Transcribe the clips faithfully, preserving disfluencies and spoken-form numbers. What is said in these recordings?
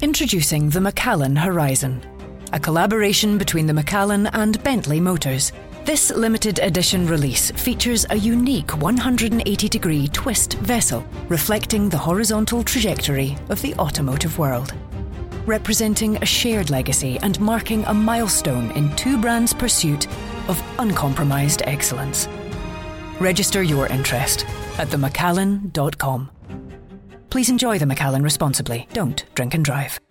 Introducing the Macallan Horizon, a collaboration between the Macallan and Bentley Motors. This limited edition release features a unique one hundred eighty degree twist vessel, reflecting the horizontal trajectory of the automotive world. Representing a shared legacy and marking a milestone in two brands' pursuit of uncompromised excellence. Register your interest at the macallan dot com. Please enjoy the Macallan responsibly. Don't drink and drive.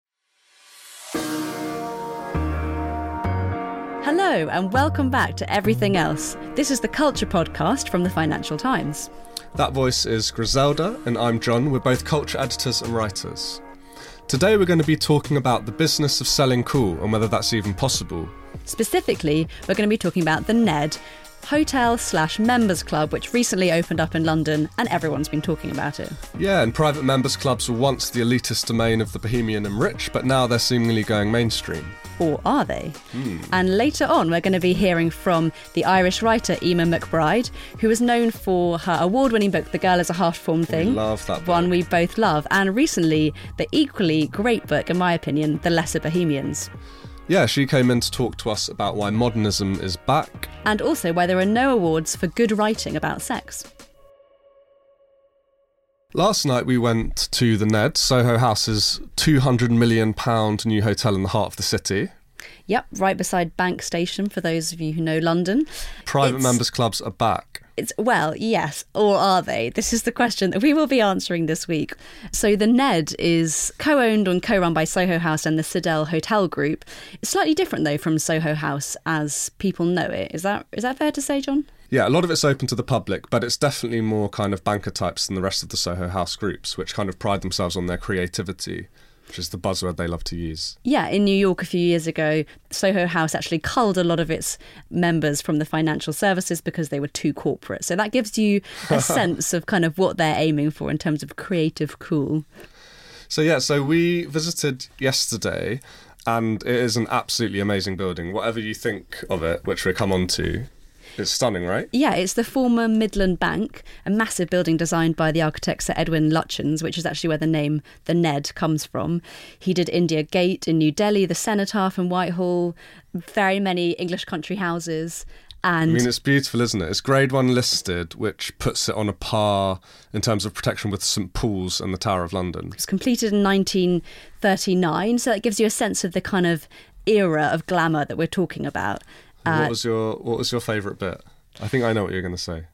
Hello and welcome back to Everything Else. This is the Culture Podcast from the Financial Times. That voice is Griselda and I'm John. We're both culture editors and writers. Today we're going to be talking about the business of selling cool and whether that's even possible. Specifically, we're going to be talking about the Ned, hotel slash members club, which recently opened up in London and everyone's been talking about it. Yeah, and private members clubs were once the elitist domain of the bohemian and rich, but now they're seemingly going mainstream. Or are they? Hmm. And later on, we're going to be hearing from the Irish writer Emma McBride, who is known for her award-winning book, The Girl is a Half-Formed Thing. We love that book. One we both love. And recently, the equally great book, in my opinion, The Lesser Bohemians. Yeah, she came in to talk to us about why modernism is back. And also why there are no awards for good writing about sex. Last night we went to the Ned, Soho House's two hundred million pounds new hotel in the heart of the city. Yep, right beside Bank Station, for those of you who know London. Private It's- members clubs are back. It's, well, yes, or are they? This is the question that we will be answering this week. So the Ned is co-owned and co-run by Soho House and the Citadel Hotel Group. It's slightly different, though, from Soho House as people know it. Is that is that fair to say, John? Yeah, a lot of it's open to the public, but it's definitely more kind of banker types than the rest of the Soho House groups, which kind of pride themselves on their creativity, which is the buzzword they love to use. Yeah, in New York a few years ago, Soho House actually culled a lot of its members from the financial services because they were too corporate. So that gives you a sense of kind of what they're aiming for in terms of creative cool. So yeah, so we visited yesterday, and it is an absolutely amazing building. Whatever you think of it, which we'll come on to, it's stunning, right? Yeah, it's the former Midland Bank, a massive building designed by the architect Sir Edwin Lutyens, which is actually where the name the Ned comes from. He did India Gate in New Delhi, the Cenotaph in Whitehall, very many English country houses. And I mean, it's beautiful, isn't it? It's grade one listed, which puts it on a par in terms of protection with St Paul's and the Tower of London. It was completed in nineteen thirty-nine, so that gives you a sense of the kind of era of glamour that we're talking about. What Uh, was your What was your favourite bit? I think I know what you're going to say.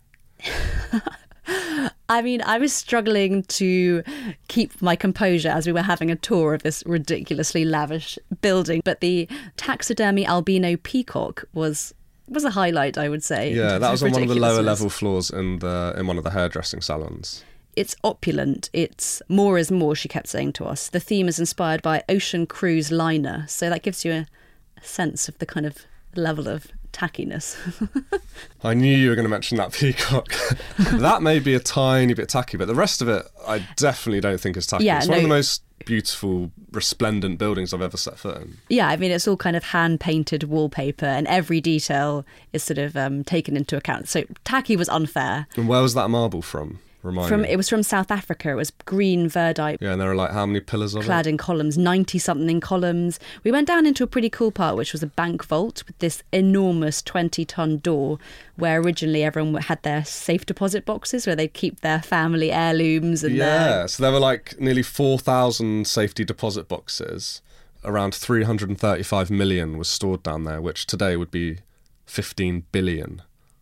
I mean, I was struggling to keep my composure as we were having a tour of this ridiculously lavish building, but the taxidermy albino peacock was was a highlight, I would say. in Yeah, terms that was on one of the lower ridiculousness. level floors in the in one of the hairdressing salons. It's opulent. It's more is more, she kept saying to us. The theme is inspired by Ocean Cruise Liner, so that gives you a, a sense of the kind of level of tackiness. I knew you were going to mention that peacock. That may be a tiny bit tacky, but the rest of it, I definitely don't think is tacky. Yeah, it's one no- of the most beautiful, resplendent buildings I've ever set foot in. Yeah, I mean, it's all kind of hand-painted wallpaper and every detail is sort of um, taken into account. So tacky was unfair. And where was that marble from? Remind From me. It was from South Africa. It was green verdite, Yeah, and there are like how many pillars of clad it? in columns, ninety-something columns. We went down into a pretty cool part, which was a bank vault with this enormous twenty-ton door where originally everyone had their safe deposit boxes where they'd keep their family heirlooms and Yeah, their... so there were like nearly four thousand safety deposit boxes. Around three hundred thirty-five million was stored down there, which today would be fifteen billion.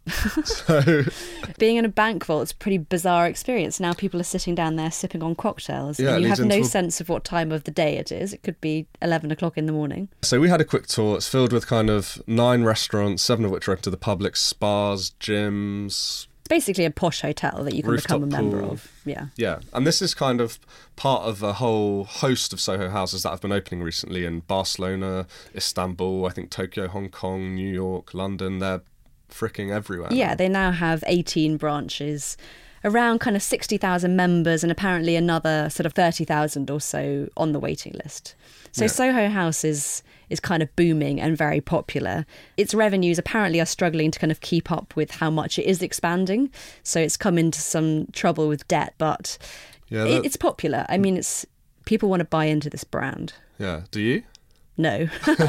So Being in a bank vault is a pretty bizarre experience. Now people are sitting down there sipping on cocktails Yeah, it and you leads have no into a- sense of what time of the day it is. It could be eleven o'clock in the morning. So we had a quick tour. It's filled with kind of nine restaurants, seven of which are open to the public, spas, gyms. It's basically a posh hotel that you can Rooftop become a member pool. of. Yeah. Yeah, and this is kind of part of a whole host of Soho houses that have been opening recently in Barcelona, Istanbul, I think Tokyo, Hong Kong, New York, London. They're fricking everywhere. Yeah, they now have eighteen branches, around kind of sixty thousand members and apparently another sort of thirty thousand or so on the waiting list. So Yeah. Soho House is is kind of booming and very popular. Its revenues apparently are struggling to kind of keep up with how much it is expanding. So it's come into some trouble with debt, but Yeah, it, that- it's popular. I mean, it's People want to buy into this brand. Yeah. Do you? No.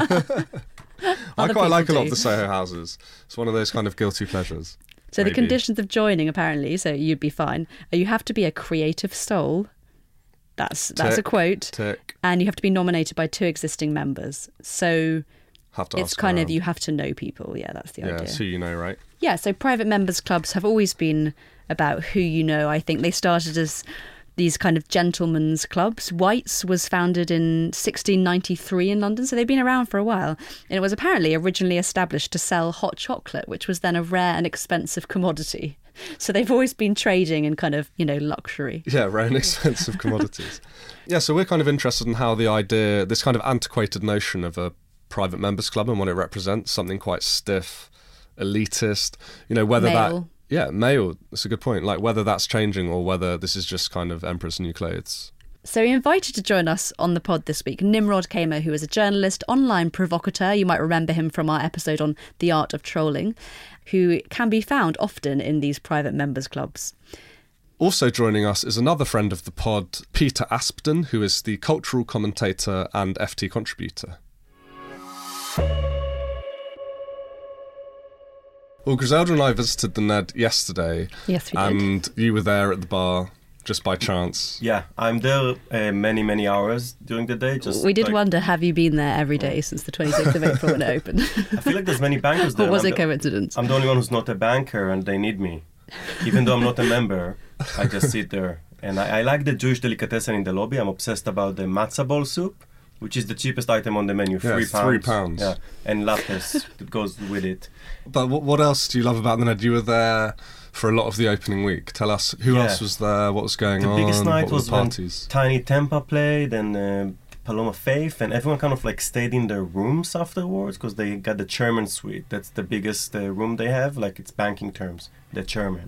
I quite like a lot do. of the Soho houses. It's one of those kind of guilty pleasures. So maybe. The conditions of joining, apparently, so you'd be fine. You have to be a creative soul. That's that's Tick, a quote. Tick. And you have to be nominated by two existing members. So Have to it's ask kind around. of, you have to know people. Yeah, that's the Yeah, idea. it's who you know, right? Yeah, so private members clubs have always been about who you know. I think they started as these kind of gentlemen's clubs. White's was founded in sixteen ninety-three in London, so they've been around for a while. And it was apparently originally established to sell hot chocolate, which was then a rare and expensive commodity. So they've always been trading in kind of, you know, luxury. Yeah, rare and expensive commodities. Yeah, so we're kind of interested in how the idea, this kind of antiquated notion of a private members club and what it represents, something quite stiff, elitist, you know, whether Male. that... Yeah, male, that's a good point. Like whether that's changing or whether this is just kind of Emperor's New Clothes. So we invited to join us on the pod this week Nimrod Kamer, who is a journalist, online provocateur. You might remember him from our episode on the art of trolling, who can be found often in these private members clubs. Also joining us is another friend of the pod, Peter Aspden, who is the cultural commentator and F T contributor. Well, Griselda and I visited the Ned yesterday. Yes, we did. And you were there at the bar just by chance. Yeah, I'm there uh, many, many hours during the day. Just We did like, wonder, have you been there every day since the twenty-sixth of April when it opened? I feel like there's many bankers there. Or was I'm it the, coincidence? I'm the only one who's not a banker and they need me. Even though I'm not a member, I just sit there. And I, I like the Jewish delicatessen in the lobby. I'm obsessed about the matzah ball soup, which is the cheapest item on the menu, Yeah, three it's pounds. three pounds. Yeah, and lattes that goes with it. But what, what else do you love about the Ned? You were there for a lot of the opening week. Tell us, who Yeah. else was there? What was going The on? biggest night what were was the when parties? Tiny Tempa played and uh, Paloma Faith, and everyone kind of like stayed in their rooms afterwards because they got the chairman suite. That's the biggest uh, room they have, like it's banking terms, the chairman.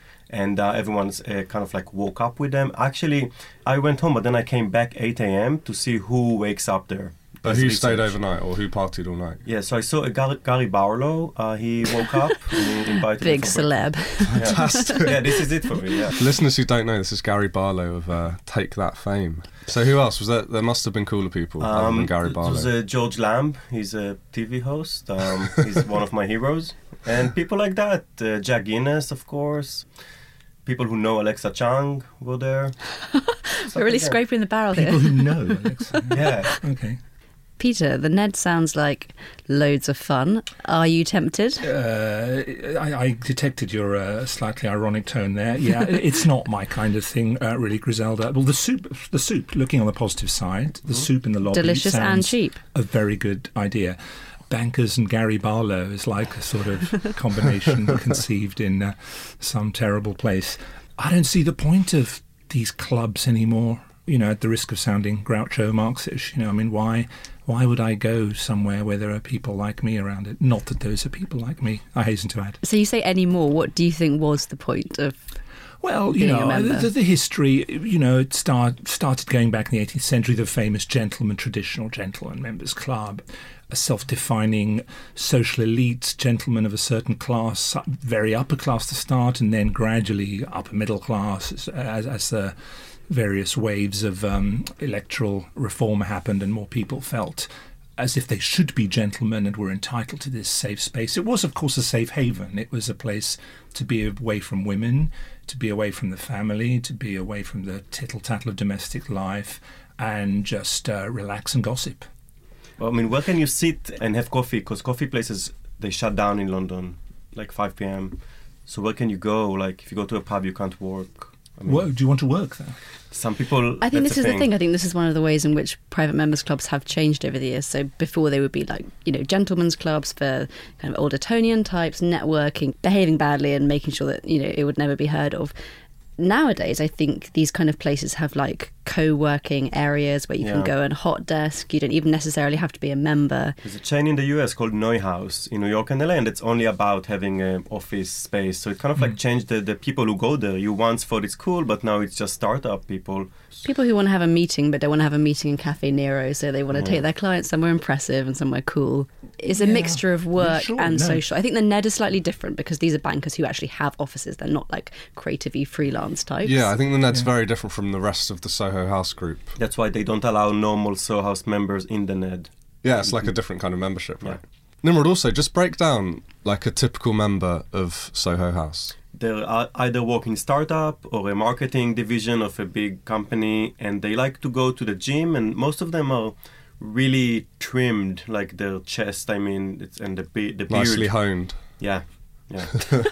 And uh, everyone's uh, kind of like woke up with them. Actually, I went home, but then I came back eight a.m. to see who wakes up there. But That's who research. stayed overnight or who partied all night? Yeah, so I saw uh, Gary, Gary Barlow. Uh, he woke up and he invited Big me for celeb. breakfast. Yeah. Yeah, this is it for me, yeah. Listeners who don't know, this is Gary Barlow of uh, Take That fame. So who else? Was there? There must have been cooler people other than Gary It Barlow. was uh, George Lamb. He's a T V host. Um, he's one of my heroes. And people like that. Uh, Jack Guinness, of course. People who know Alexa Chung were there. We're really like that. scraping the barrel People here. who know, Alexa. Yeah. Okay. Peter, the Ned sounds like loads of fun. Are you tempted? Uh, I, I detected your uh, slightly ironic tone there. Yeah, it's not my kind of thing, uh, really, Griselda. Well, the soup, the soup. Looking on the positive side, the soup in the lobby Delicious and sounds cheap. a very good idea. Bankers and Gary Barlow is like a sort of combination conceived in uh, some terrible place. I don't see the point of these clubs anymore. You know, at the risk of sounding Groucho Marxish, you know, I mean, why, why would I go somewhere where there are people like me around it? Not that those are people like me, I hasten to add. So you say any more. What do you think was the point of... Well, you being a know, member? the, the history, you know, it start, started going back in the eighteenth century, the famous gentleman, traditional gentleman members club, a self-defining social elite, gentlemen of a certain class, very upper class to start, and then gradually upper middle class as, as, as the various waves of um, electoral reform happened and more people felt as if they should be gentlemen and were entitled to this safe space. It was, of course, a safe haven. It was a place to be away from women, to be away from the family, to be away from the tittle-tattle of domestic life, and just uh, relax and gossip. Well, I mean, where can you sit and have coffee? Because coffee places, they shut down in London, like five p.m. So where can you go? Like, if you go to a pub, you can't work. I mean, Well, do you want to work there? some people... I think that's this is the thing. I think this is one of the ways in which private members clubs have changed over the years. So before they would be like, you know, gentlemen's clubs for kind of old Etonian types, networking, behaving badly and making sure that, you know, it would never be heard of. Nowadays, I think these kind of places have like co-working areas where you can Yeah. go and hot desk. You don't even necessarily have to be a member. There's a chain in the U S called Neuhaus in New York and L A, and it's only about having an office space. So it kind of like changed the, the people who go there. You once thought it's cool, but now it's just startup people. People who want to have a meeting but don't want to have a meeting in Cafe Nero, so they want to Yeah. take their clients somewhere impressive and somewhere cool. is a Yeah. mixture of work Yeah, sure, and no. social. I think the Ned is slightly different because these are bankers who actually have offices. They're not like creative-y freelance types. Yeah, I think the Ned's Yeah. very different from the rest of the Soho House group. That's why they don't allow normal Soho House members in the Ned. Yeah, it's like a different kind of membership, right? Nimrod, also, just break down like a typical member of Soho House. They're uh, either working startup or a marketing division of a big company, and they like to go to the gym, and most of them are really trimmed, like their chest, I mean, it's, and the, be- the beard. Nicely honed. Yeah, yeah.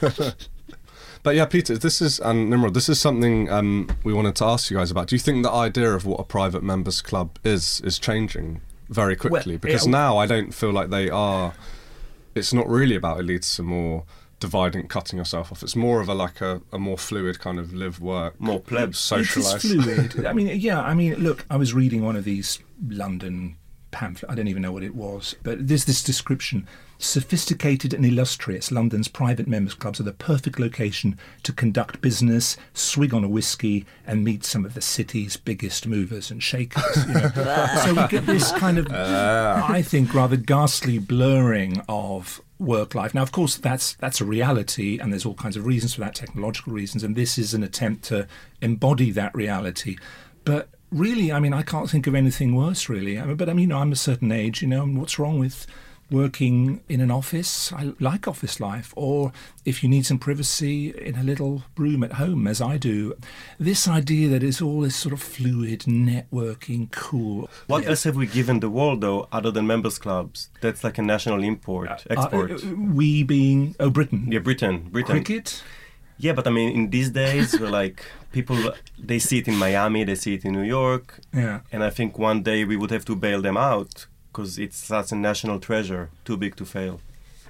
But yeah, Peter, this is, and Nimrod, this is something um, we wanted to ask you guys about. Do you think the idea of what a private members club is, is changing very quickly? Well, because yeah. now I don't feel like they are, it's not really about elitism or dividing, cutting yourself off. It's more of a like a, a more fluid kind of live, work, More plebs. socialise. It is fluid. I mean, yeah, I mean, look, I was reading one of these London pamphlet. I don't even know what it was, but there's this description: sophisticated and illustrious, London's private members clubs are the perfect location to conduct business, swig on a whiskey, and meet some of the city's biggest movers and shakers. You know? So we get this kind of, I think, rather ghastly blurring of work life. Now, of course, that's that's a reality, and there's all kinds of reasons for that, technological reasons, and this is an attempt to embody that reality. But really, I mean, I can't think of anything worse, really. I mean, but I mean, you know, I'm a certain age, you know, and what's wrong with working in an office? I like office life. Or if you need some privacy, in a little room at home, as I do. This idea that it's all this sort of fluid, networking, cool. What else have we given the world, though, other than members clubs? That's like a national import, export. Uh, uh, we being, oh, Britain. yeah, Britain. Britain. Cricket? Yeah, but I mean, in these days, we're like, people, they see it in Miami, they see it in New York, Yeah. and I think one day we would have to bail them out because it's such a national treasure, too big to fail.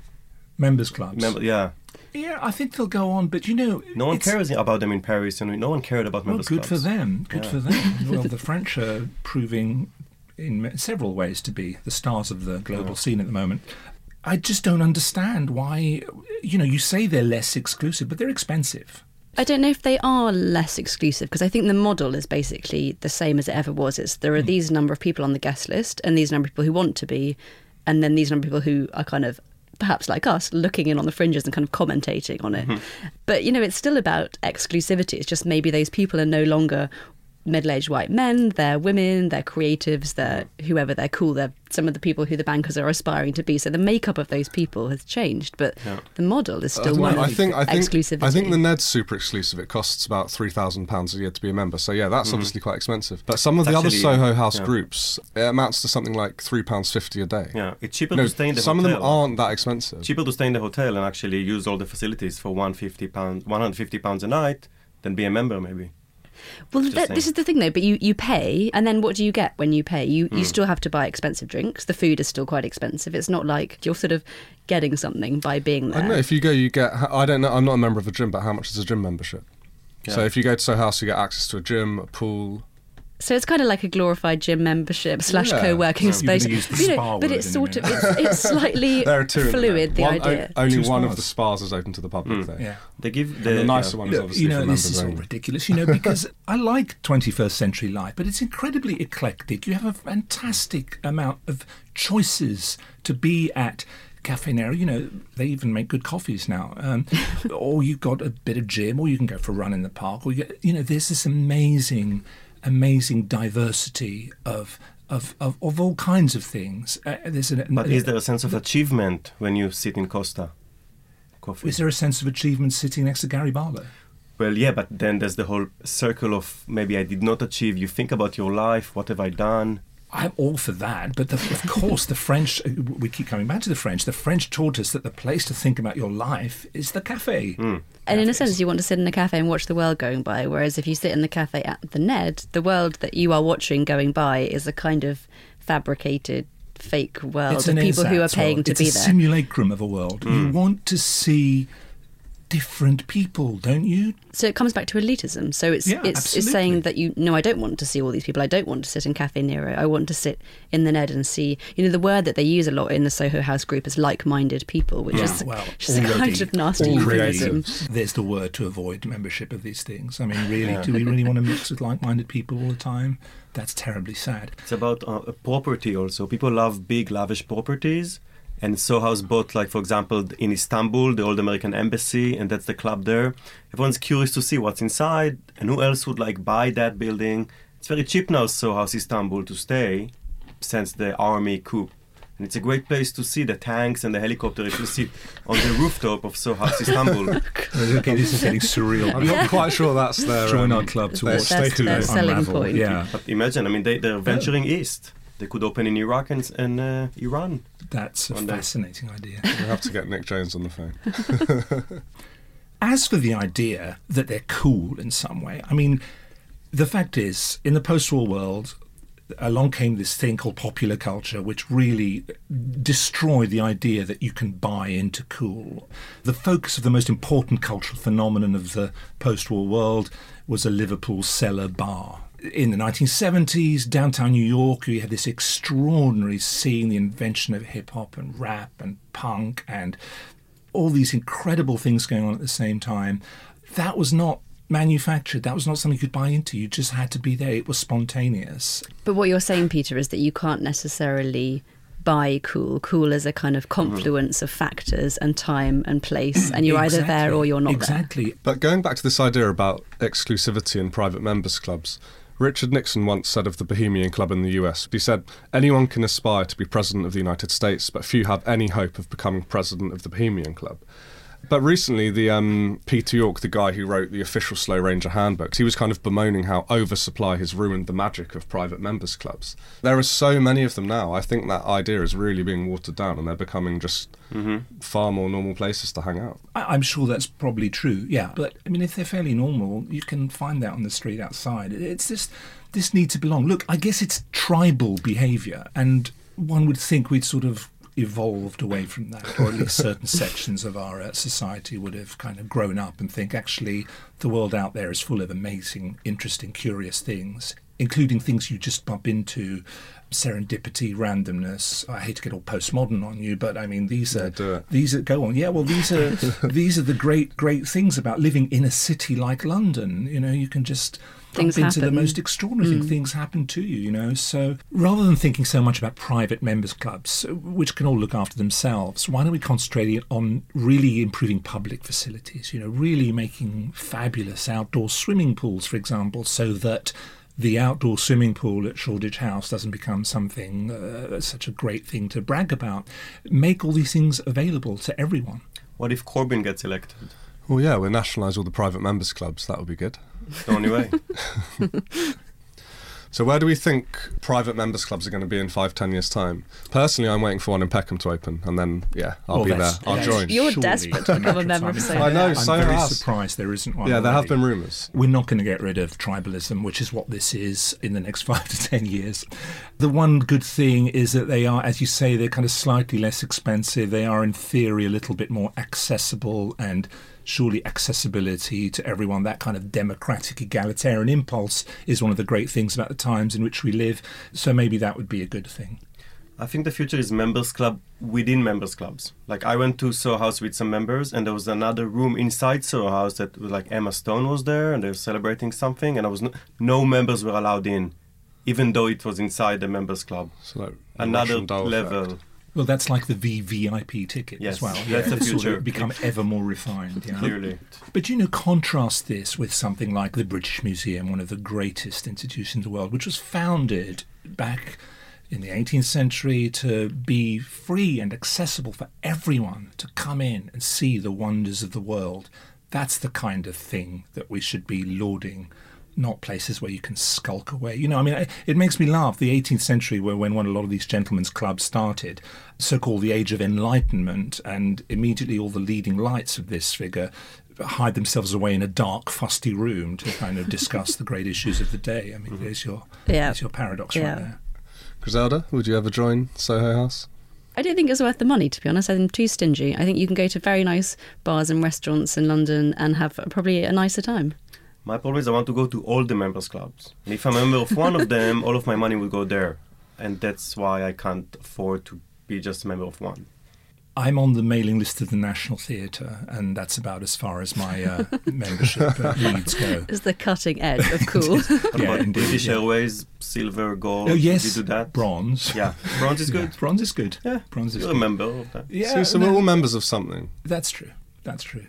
Members clubs. Remember, yeah, Yeah, I think they'll go on, but you know... no one it's- cares about them in Paris, and no one cared about Well, members good clubs. for them. Good Yeah. for them. Well, the French are proving in several ways to be the stars of the global scene at the moment. I just don't understand why, you know, you say they're less exclusive, but they're expensive. I don't know if they are less exclusive because I think the model is basically the same as it ever was. It's there are these number of people on the guest list and these number of people who want to be, and then these number of people who are kind of perhaps like us looking in on the fringes and kind of commentating on it. But, you know, it's still about exclusivity. It's just maybe those people are no longer middle-aged white men, they're women, they're creatives, they're whoever, they're cool, they're some of the people who the bankers are aspiring to be. So the makeup of those people has changed, but Yeah. the model is I still don't one know, I of think I think exclusivity. I think the Ned's super exclusive. It costs about three thousand pounds a year to be a member. So yeah, that's obviously quite expensive. But some of It's the other actually, Soho House yeah. groups, it amounts to something like three pounds fifty a day. Yeah, it's cheaper No, to stay in the some hotel. of them aren't that expensive. Cheaper to stay in the hotel and actually use all the facilities for one hundred fifty pounds, one hundred fifty pounds a night than be a member, maybe. Well, Just th- saying. this is the thing, though. But you, you pay, and then what do you get when you pay? You Hmm. you still have to buy expensive drinks. The food is still quite expensive. It's not like you're sort of getting something by being I there. don't know. If you go, you get. I don't know. I'm not a member of a gym, but how much is a gym membership? So Yeah. if you go to Soho House, you get access to a gym, a pool. So it's kind of like a glorified gym membership slash Yeah. co-working So you're gonna space. use the You know, spa but word it's in a sort of minute. it's, it's slightly There are two. in fluid. The One- idea. o- only Two one of spas. the spas is open to the public. Mm. There. Yeah. They give The, the, nicer yeah. one is Look, obviously you know, for this members is all only. ridiculous, you know, because I like twenty-first century life, but it's incredibly eclectic. You have a fantastic amount of choices to be at Cafe Nero. You know, they even make good coffees now. Um, or you've got a bit of gym, or you can go for a run in the park. Or you, get, you know, there's this amazing, amazing diversity of of of, of all kinds of things. Uh, there's an, But is there a sense of achievement when you sit in Costa Coffee? is there a sense of achievement sitting next to Gary Barlow? Well, yeah, but then there's the whole circle of maybe I did not achieve. You think about your life. What have I done? I'm all for that, but the, of course the French, we keep coming back to the French, the French taught us that the place to think about your life is the cafe. Mm. And in a Cafes. sense, you want to sit in a cafe and watch the world going by. Whereas if you sit in the cafe at the Ned, the world that you are watching going by is a kind of fabricated, fake world It's of an people who are ersatz paying world. to it's be a there. simulacrum of a world. You want to see different people, don't you? So it comes back to elitism. So it's Yeah, it's it's absolutely. saying that you no, I don't want to see all these people. I don't want to sit in Cafe Nero. I want to sit in the Ned and see. You know, the word that they use a lot in the Soho House group is like-minded people, which Yeah, is well, just a kind already- of nasty already euphemism. There's the word to avoid membership of these things. I mean, really, Yeah. do we really want to mix with like-minded people all the time? That's terribly sad. It's about uh, property also. People love big, lavish properties, And Soho House bought, like, for example, in Istanbul, the old American embassy, and that's the club there. Everyone's curious to see what's inside, and who else would, like, buy that building. It's very cheap now, Soho House Istanbul, to stay, since the army coup. And it's a great place to see the tanks and the helicopter if you sit on the rooftop of Soho House Istanbul. Okay, this is getting surreal. I'm not quite sure that's their Join um, our club to their watch That's to their selling unravel. point. Yeah, But imagine, I mean, they, they're venturing east. They could open in Iraq and, and uh, Iran. that's a One day. fascinating idea. We have to get Nick Jones on the phone. As for the idea that they're cool in some way, I mean, the fact is, in the post-war world, along came this thing called popular culture, which really destroyed the idea that you can buy into cool. The focus of the most important cultural phenomenon of the post-war world was a Liverpool cellar bar. In the nineteen seventies, downtown New York, you had this extraordinary scene, the invention of hip-hop and rap and punk and all these incredible things going on at the same time. That was not manufactured. That was not something you could buy into. You just had to be there. It was spontaneous. But what you're saying, Peter, is that you can't necessarily buy cool. Cool is a kind of confluence of factors and time and place, and you're either there or you're not exactly. there. But going back to this idea about exclusivity in private members' clubs, Richard Nixon once said of the Bohemian Club in the U S, he said, anyone can aspire to be president of the United States, but few have any hope of becoming president of the Bohemian Club. But recently, the um, Peter York, the guy who wrote the official Slow Ranger handbooks, he was kind of bemoaning how oversupply has ruined the magic of private members' clubs. There are so many of them now. I think that idea is really being watered down, and they're becoming just mm-hmm. far more normal places to hang out. I- I'm sure that's probably true, yeah. But, I mean, if they're fairly normal, you can find that on the street outside. It's just, this need to belong. Look, I guess it's tribal behaviour, and one would think we'd sort of evolved away from that, or at least certain sections of our uh, society would have kind of grown up and think, actually, the world out there is full of amazing, interesting, curious things, including things you just bump into, serendipity, randomness. I hate to get all postmodern on you, but I mean, these are, Yeah, do it. these are, go on, yeah, well, these are, these are the great, great things about living in a city like London. You know, you can just Things bump into happen. the most extraordinary things. Things happen to you, you know. So rather than thinking so much about private members' clubs, which can all look after themselves, why don't we concentrate on really improving public facilities, you know, really making fabulous outdoor swimming pools, for example, so that the outdoor swimming pool at Shoreditch House doesn't become something, uh, such a great thing to brag about. Make all these things available to everyone. What if Corbyn gets elected? Well, yeah, we'll nationalise all the private members' clubs. That would be good. The only way. So where do we think private members' clubs are going to be in five, ten years' time? Personally, I'm waiting for one in Peckham to open, and then, yeah, I'll Well, be there. that's- I'll that's join. You're surely desperate to become a natural member of time. Soho I know, I'm Soho very House. surprised there isn't one Yeah, there have already. been rumours. We're not going to get rid of tribalism, which is what this is in the next five to ten years. The one good thing is that they are, as you say, they're kind of slightly less expensive. They are, in theory, a little bit more accessible, and surely accessibility to everyone, that kind of democratic, egalitarian impulse is one of the great things about the times in which we live. So maybe that would be a good thing. I think the future is members club within members clubs. Like, I went to Soho House with some members, and there was another room inside Soho House that was like Emma Stone was there, and they were celebrating something, and I was no, no members were allowed in, even though it was inside the members club. So, like, Another Russian doll level. effect. Well, that's like the V V I P ticket Yes, as well. that's the it's sort future. of become ever more refined. Yeah. Clearly. But, you know, contrast this with something like the British Museum, one of the greatest institutions in the world, which was founded back in the eighteenth century to be free and accessible for everyone to come in and see the wonders of the world. That's the kind of thing that we should be lauding, not places where you can skulk away. You know, I mean, it, it makes me laugh. The eighteenth century, where when one, a lot of these gentlemen's clubs started, so-called the Age of Enlightenment, and immediately all the leading lights of this figure hide themselves away in a dark, fusty room to kind of discuss the great issues of the day. I mean, there's your, Yeah. there's your paradox Yeah. right there. Griselda, would you ever join Soho House? I don't think it's worth the money, to be honest. I'm too stingy. I think you can go to very nice bars and restaurants in London and have probably a nicer time. My problem is I want to go to all the members clubs. And if I'm a member of one of them, all of my money will go there. And that's why I can't afford to be just a member of one. I'm on the mailing list of the National Theatre, and that's about as far as my uh, membership uh, needs go. It's the cutting edge of cool. What Yeah, about indeed, British yeah. Airways, silver, gold? Oh, yes, Did you do that? bronze. Yeah, bronze is good. Yeah, bronze is good. Yeah, Bronze is you're good. a member of that. Yeah, So, so no, we're all members of something. that's true. That's true.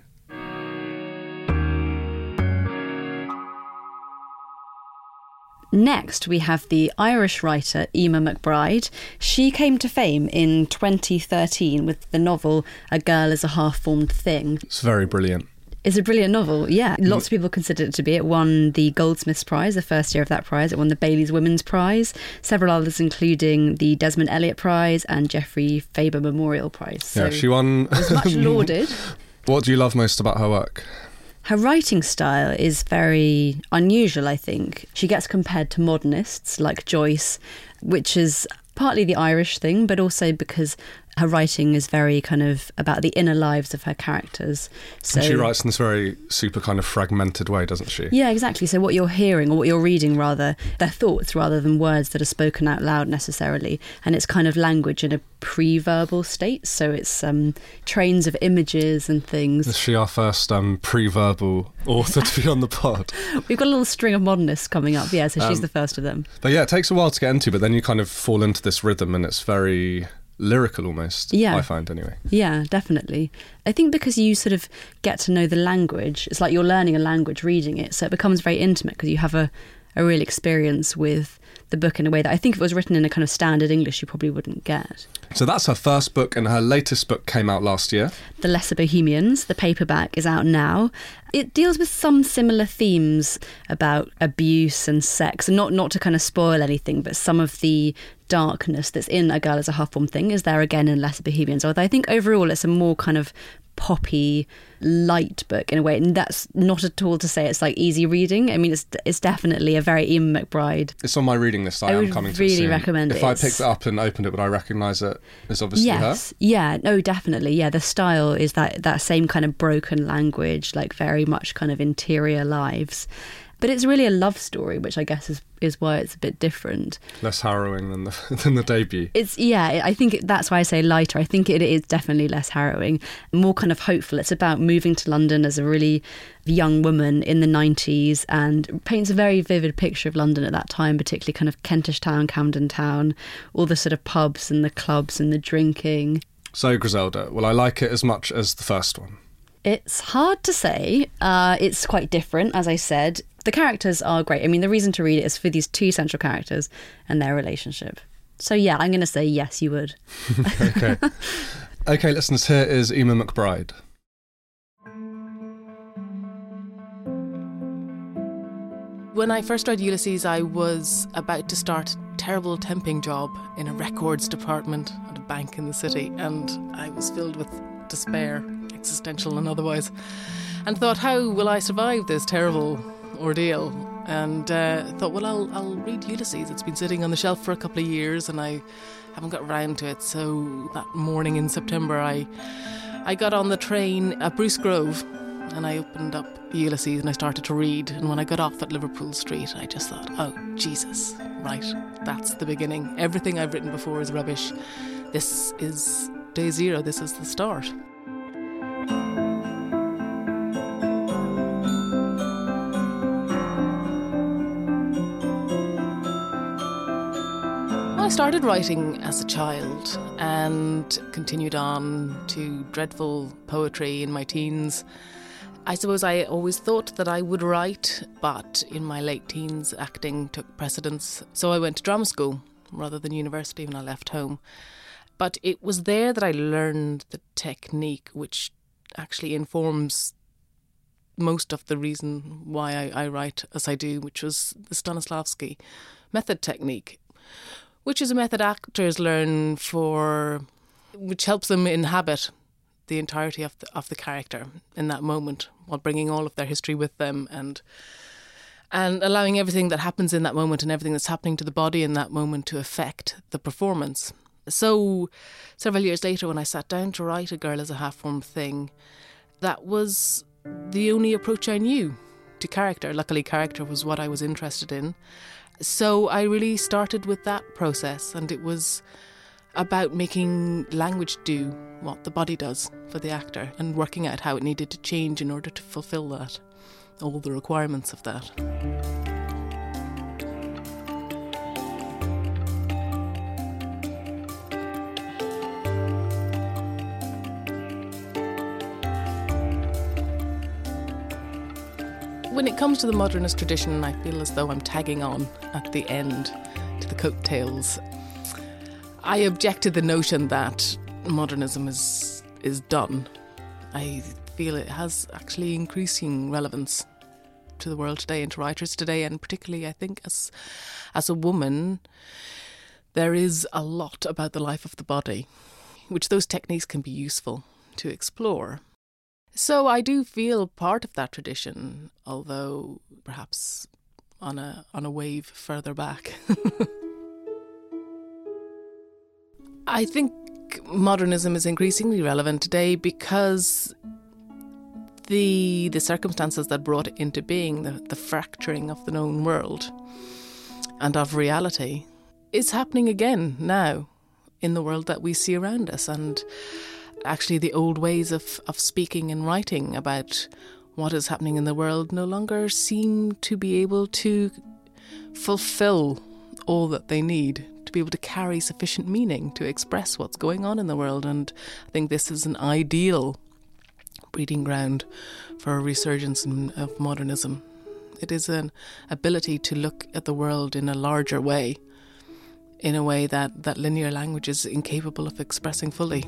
Next, we have the Irish writer Emma McBride. She came to fame in twenty thirteen with the novel A Girl is a Half-Formed Thing. It's very brilliant. It's a brilliant novel, yeah. Lots of people consider it to be. It won the Goldsmiths Prize, the first year of that prize. It won the Bailey's Women's Prize, several others including the Desmond Elliott Prize and Geoffrey Faber Memorial Prize. So Yeah, she won. it was much lauded. What do you love most about her work? Her writing style is very unusual, I think. She gets compared to modernists like Joyce, which is partly the Irish thing, but also because her writing is very kind of about the inner lives of her characters. So And she writes in this very super kind of fragmented way, doesn't she? yeah, exactly. So what you're hearing, or what you're reading rather, they're thoughts rather than words that are spoken out loud necessarily. And it's kind of language in a pre-verbal state. So it's um, trains of images and Is things. she our first um, pre-verbal author to be on the pod? We've got a little string of modernists coming up. Yeah, so she's Um, the first of them. But yeah, it takes a while to get into, but then you kind of fall into this rhythm and it's very lyrical almost, Yeah. I find anyway. Yeah, definitely. I think because you sort of get to know the language, it's like you're learning a language reading it, so it becomes very intimate because you have a, a real experience with the book in a way that I think if it was written in a kind of standard English, you probably wouldn't get. So that's her first book, and her latest book came out last year. The Lesser Bohemians, the paperback, is out now. It deals with some similar themes about abuse and sex, and not, not to kind of spoil anything, but some of the darkness that's in A Girl is a Half-Formed Thing is there again in Lesser Bohemians. Although I think overall it's a more kind of poppy, light book in a way, and that's not at all to say it's like easy reading. I mean, it's it's definitely a very Emma McBride. It's on my reading list. I, I am would coming to really it soon. recommend if it. I picked it up and opened it, would I recognise it as obviously Yes, yeah, no, definitely, yeah. The style is that that same kind of broken language, like very much kind of interior lives. But it's really a love story, which I guess is, is why it's a bit different. her? Less harrowing than the than the debut. It's, yeah, I think that's why I say lighter. I think it is definitely less harrowing, more kind of hopeful. It's about moving to London as a really young woman in the nineties and paints a very vivid picture of London at that time, particularly kind of Kentish Town, Camden Town, all the sort of pubs and the clubs and the drinking. So Griselda, will I like it as much as the first one? It's hard to say. Uh, it's quite different, as I said. The characters are great. I mean, the reason to read it is for these two central characters and their relationship. So yeah, I'm going to say yes, you would. Okay. Okay, listeners, here is Emma McBride. When I first read Ulysses, I was about to start a terrible temping job in a records department at a bank in the city, and I was filled with despair, existential and otherwise, and thought, how will I survive this terrible ordeal? And uh, thought, well, I'll, I'll read Ulysses. It's been sitting on the shelf for a couple of years and I haven't got around to it. So that morning in September, I, I got on the train at Bruce Grove and I opened up Ulysses and I started to read. And when I got off at Liverpool Street, I just thought, oh, Jesus, right, that's the beginning. Everything I've written before is rubbish. This is day zero. This is the start. I started writing as a child and continued on to dreadful poetry in my teens. I suppose I always thought that I would write, but in my late teens, acting took precedence. So I went to drama school rather than university when I left home. But it was there that I learned the technique, which actually informs most of the reason why I, I write as I do, which was the Stanislavski method technique, which is a method actors learn for, which helps them inhabit the entirety of the, of the character in that moment, while bringing all of their history with them and and allowing everything that happens in that moment and everything that's happening to the body in that moment to affect the performance. So several years later, when I sat down to write A Girl is a Half-Formed Thing, that was the only approach I knew to character. Luckily, character was what I was interested in. So I really started with that process, and it was about making language do what the body does for the actor and working out how it needed to change in order to fulfill that, all the requirements of that. When it comes to the modernist tradition, I feel as though I'm tagging on at the end to the coattails. I object to the notion that modernism is is done. I feel it has actually increasing relevance to the world today and to writers today, and particularly I think as as a woman, there is a lot about the life of the body, which those techniques can be useful to explore. So I do feel part of that tradition, although perhaps on a on a wave further back. I think modernism is increasingly relevant today because the the circumstances that brought it into being, the, the fracturing of the known world and of reality, is happening again now in the world that we see around us. And actually the old ways of, of speaking and writing about what is happening in the world no longer seem to be able to fulfill all that they need to be able to carry sufficient meaning to express what's going on in the world. And I think this is an ideal breeding ground for a resurgence in, of modernism. It is an ability to look at the world in a larger way, in a way that, that linear language is incapable of expressing fully.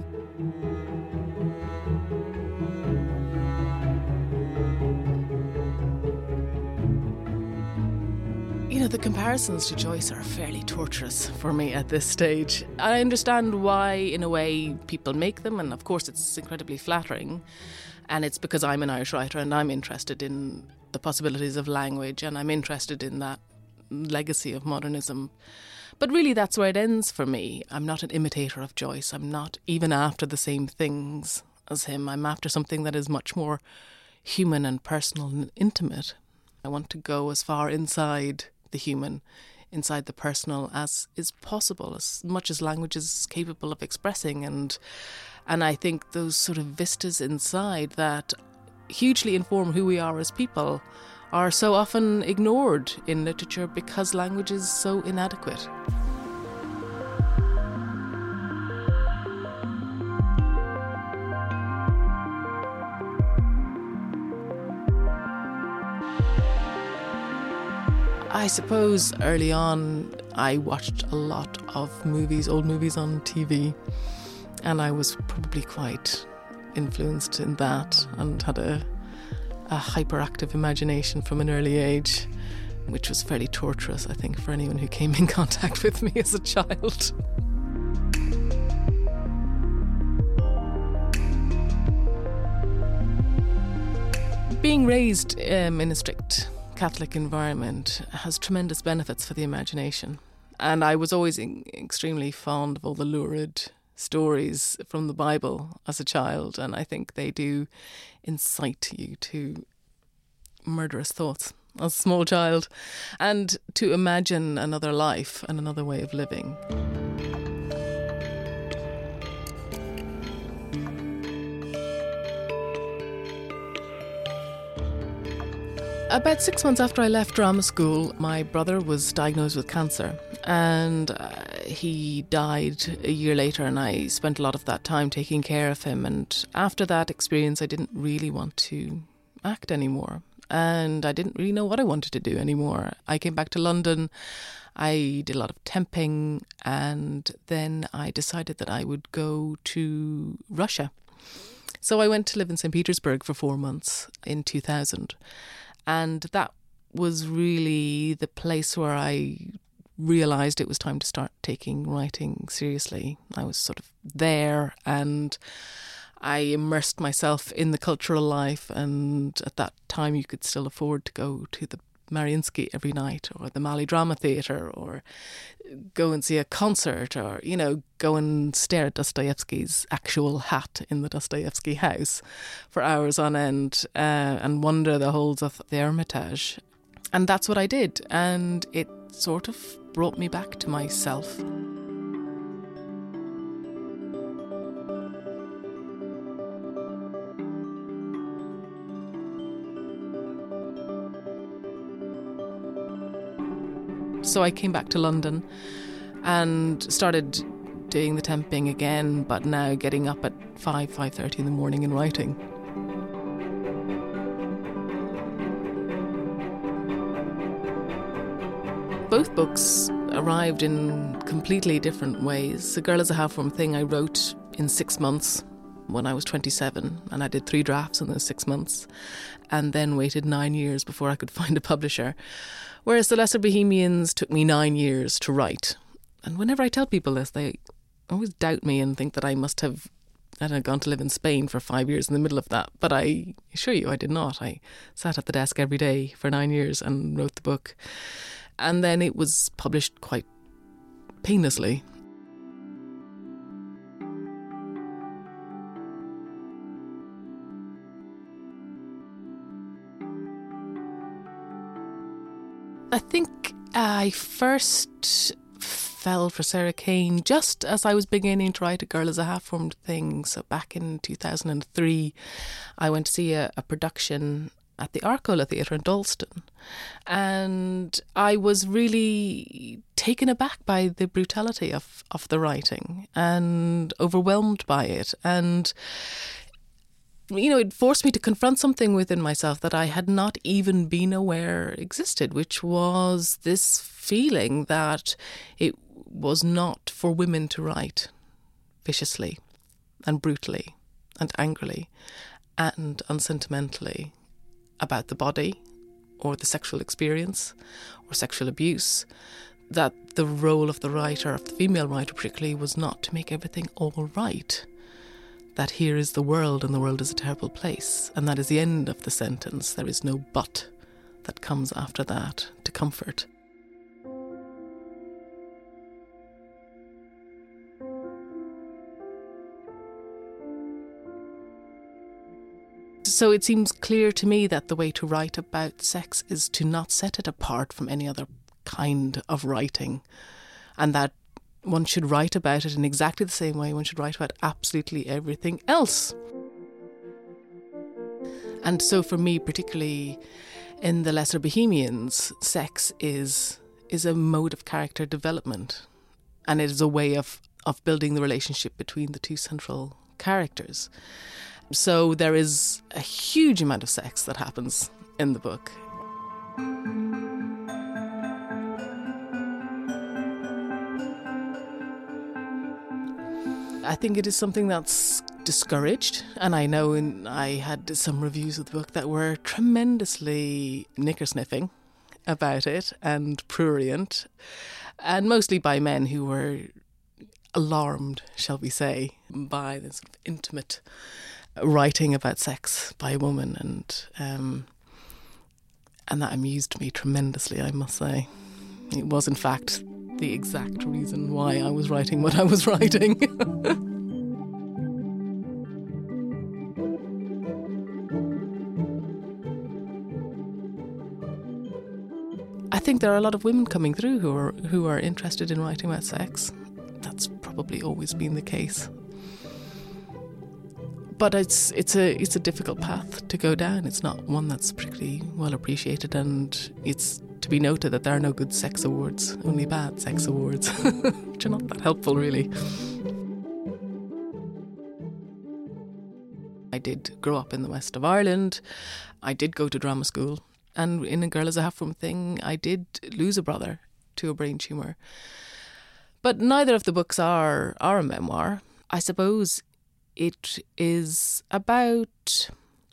You know, the comparisons to Joyce are fairly torturous for me at this stage. I understand why, in a way, people make them, and of course it's incredibly flattering. And it's because I'm an Irish writer and I'm interested in the possibilities of language, and I'm interested in that legacy of modernism. But really that's where it ends for me. I'm not an imitator of Joyce. I'm not even after the same things as him. I'm after something that is much more human and personal and intimate. I want to go as far inside the human, inside the personal as is possible, as much as language is capable of expressing. And and I think those sort of vistas inside that hugely inform who we are as people are so often ignored in literature because language is so inadequate. I suppose early on I watched a lot of movies, old movies on T V, and I was probably quite influenced in that and had a a hyperactive imagination from an early age, which was fairly torturous, I think, for anyone who came in contact with me as a child. Being raised um, in a strict Catholic environment has tremendous benefits for the imagination. And I was always in- extremely fond of all the lurid stories from the Bible as a child, and I think they do incite you to murderous thoughts as a small child and to imagine another life and another way of living. About six months after I left drama school, my brother was diagnosed with cancer, and uh, he died a year later, and I spent a lot of that time taking care of him. And after that experience, I didn't really want to act anymore, and I didn't really know what I wanted to do anymore. I came back to London, I did a lot of temping, and then I decided that I would go to Russia. So I went to live in Saint Petersburg for four months in two thousand. And that was really the place where I realised it was time to start taking writing seriously. I was sort of there and I immersed myself in the cultural life, and at that time you could still afford to go to the Mariinsky every night, or the Mali Drama Theatre, or go and see a concert, or, you know, go and stare at Dostoevsky's actual hat in the Dostoevsky house for hours on end, uh, and wander the halls of the Hermitage. And that's what I did, and it sort of brought me back to myself. So I came back to London and started doing the temping again, but now getting up at five, five thirty in the morning and writing. Both books arrived in completely different ways. A Girl is a Half-Formed Thing I wrote in six months when I was twenty-seven, and I did three drafts in those six months and then waited nine years before I could find a publisher. Whereas The Lesser Bohemians took me nine years to write. And whenever I tell people this, they always doubt me and think that I must have I don't know, gone to live in Spain for five years in the middle of that. But I assure you I did not. I sat at the desk every day for nine years and wrote the book. And then it was published quite painlessly. I think I first fell for Sarah Kane just as I was beginning to write A Girl is a Half-Formed Thing. So back in two thousand three, I went to see a, a production at the Arcola Theatre in Dalston. And I was really taken aback by the brutality of, of the writing and overwhelmed by it. And, you know, it forced me to confront something within myself that I had not even been aware existed, which was this feeling that it was not for women to write viciously and brutally and angrily and unsentimentally about the body or the sexual experience or sexual abuse, that the role of the writer, of the female writer particularly, was not to make everything all right. That here is the world and the world is a terrible place, and that is the end of the sentence. There is no but that comes after that to comfort. So it seems clear to me that the way to write about sex is to not set it apart from any other kind of writing, and that one should write about it in exactly the same way one should write about absolutely everything else. And so for me, particularly in The Lesser Bohemians, sex is is a mode of character development, and it is a way of, of building the relationship between the two central characters. So there is a huge amount of sex that happens in the book. I think it is something that's discouraged, and I know in, I had some reviews of the book that were tremendously knicker-sniffing about it and prurient, and mostly by men who were alarmed, shall we say, by this sort of intimate writing about sex by a woman, and um, and that amused me tremendously, I must say. It was, in fact, the exact reason why I was writing what I was writing. I think there are a lot of women coming through who are who are interested in writing about sex. That's probably always been the case. But it's it's a it's a difficult path to go down. It's not one that's particularly well appreciated, and it's to be noted that there are no good sex awards, only bad sex awards, which are not that helpful, really. I did grow up in the west of Ireland. I did go to drama school, and in A Girl is a Half-Formed Thing, I did lose a brother to a brain tumour. But neither of the books are are a memoir. I suppose it is about...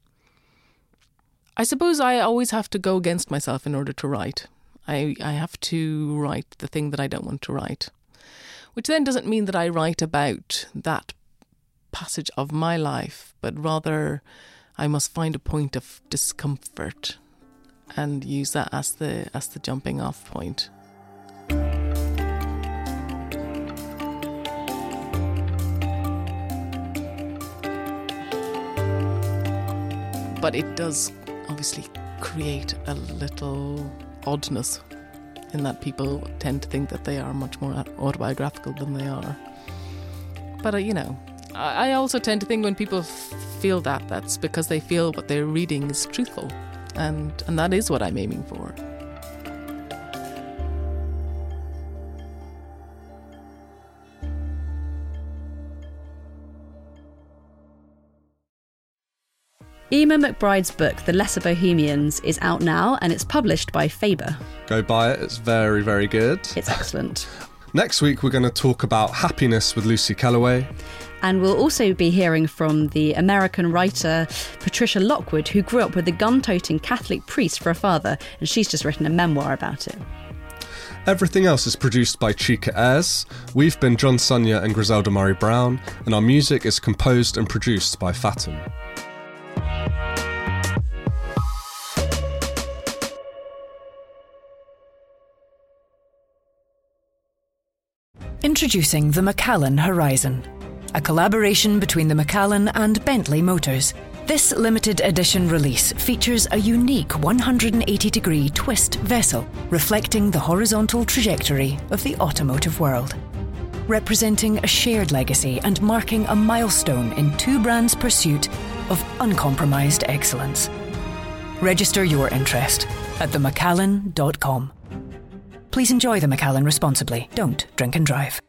I suppose I always have to go against myself in order to write. I, I have to write the thing that I don't want to write, which then doesn't mean that I write about that passage of my life, but rather I must find a point of discomfort and use that as the as the jumping off point. But it does obviously create a little oddness in that people tend to think that they are much more autobiographical than they are. But, uh, you know, I also tend to think when people f- feel that, that's because they feel what they're reading is truthful. And, and that is what I'm aiming for. Emma McBride's book, The Lesser Bohemians, is out now and it's published by Faber. Go buy it, it's very, very good. It's excellent. Next week, we're going to talk about happiness with Lucy Kellaway. And we'll also be hearing from the American writer Patricia Lockwood, who grew up with a gun-toting Catholic priest for a father, and she's just written a memoir about it. Everything else is produced by Chica Ayres. We've been John Sunya and Griselda Murray Brown, and our music is composed and produced by Fatum. Introducing the Macallan Horizon, a collaboration between the Macallan and Bentley Motors. This limited edition release features a unique one hundred eighty degree twist vessel reflecting the horizontal trajectory of the automotive world, representing a shared legacy and marking a milestone in two brands' pursuit of uncompromised excellence. Register your interest at the macallan dot com. Please enjoy the Macallan responsibly. Don't drink and drive.